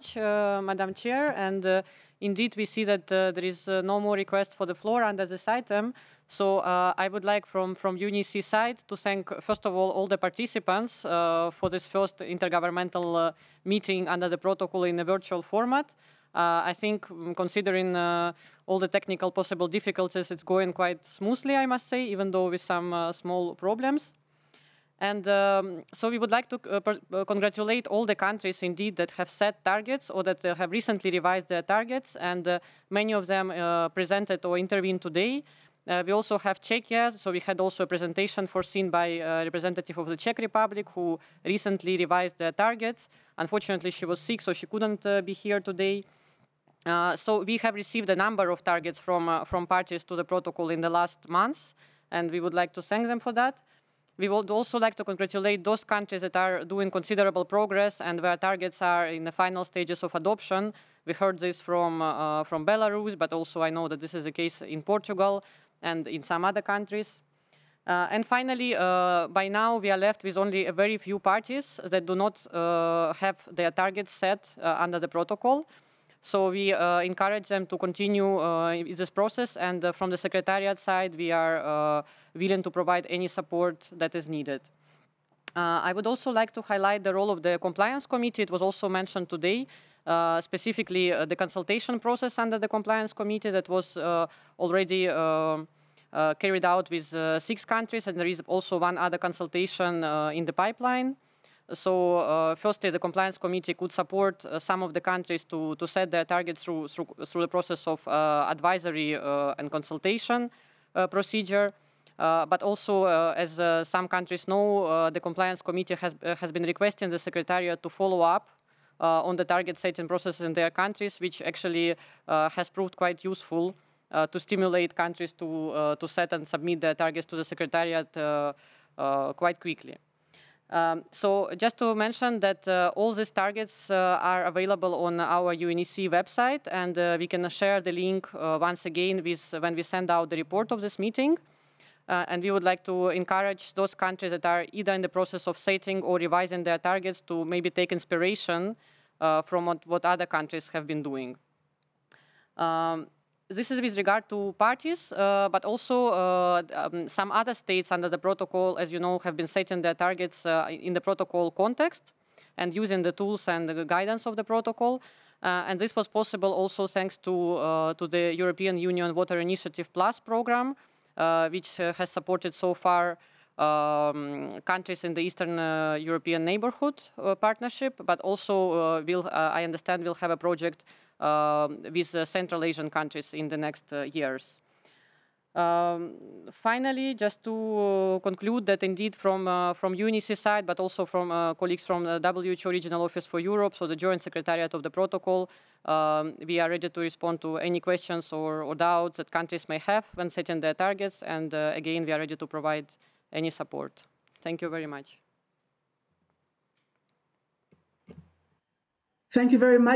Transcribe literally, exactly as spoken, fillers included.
much, uh, Madam Chair. And uh, indeed, we see that uh, there is uh, no more request for the floor under this item. So uh, I would like from, from U N E C side to thank, first of all, all the participants uh, for this first intergovernmental uh, meeting under the protocol in a virtual format. Uh, I think, um, considering uh, all the technical possible difficulties, it's going quite smoothly, I must say, even though with some uh, small problems. And um, so we would like to uh, uh, congratulate all the countries, indeed, that have set targets or that uh, have recently revised their targets, and uh, many of them uh, presented or intervened today. Uh, we also have Czechia, so we had also a presentation foreseen by a representative of the Czech Republic who recently revised their targets. Unfortunately, she was sick, so she couldn't uh, be here today. Uh, so we have received a number of targets from, uh, from parties to the protocol in the last months, and we would like to thank them for that. We would also like to congratulate those countries that are doing considerable progress and where targets are in the final stages of adoption. We heard this from, uh, from Belarus, but also I know that this is the case in Portugal and in some other countries. Uh, and finally, uh, by now we are left with only a very few parties that do not uh, have their targets set uh, under the protocol. So we uh, encourage them to continue uh, in this process, and uh, from the Secretariat side, we are uh, willing to provide any support that is needed. Uh, I would also like to highlight the role of the Compliance Committee. It was also mentioned today, uh, specifically uh, the consultation process under the Compliance Committee that was uh, already uh, uh, carried out with uh, six countries, and there is also one other consultation uh, in the pipeline. So uh, firstly, the Compliance Committee could support uh, some of the countries to, to set their targets through, through, through the process of uh, advisory uh, and consultation uh, procedure. Uh, but also, uh, as uh, some countries know, uh, the Compliance Committee has, uh, has been requesting the Secretariat to follow up uh, on the target setting process in their countries, which actually uh, has proved quite useful uh, to stimulate countries to, uh, to set and submit their targets to the Secretariat uh, uh, quite quickly. Um, so just to mention that uh, all these targets uh, are available on our U N E C website, and uh, we can share the link uh, once again with, when we send out the report of this meeting. Uh, and we would like to encourage those countries that are either in the process of setting or revising their targets to maybe take inspiration uh, from what, what other countries have been doing. Um, This is with regard to parties, uh, but also uh, um, some other states under the protocol, as you know, have been setting their targets uh, in the protocol context and using the tools and the guidance of the protocol. Uh, and this was possible also thanks to, uh, to the European Union Water Initiative Plus program, uh, which uh, has supported so far um, countries in the Eastern uh, European Neighborhood uh, Partnership, but also uh, will, uh, I understand, will have a project uh, with uh, Central Asian countries in the next uh, years. Um, finally, just to uh, conclude that indeed from, uh, from U N E C side, but also from uh, colleagues from the W H O Regional Office for Europe, so the Joint Secretariat of the Protocol, um, we are ready to respond to any questions or, or doubts that countries may have when setting their targets. And uh, again, we are ready to provide any support. Thank you very much. Thank you very much.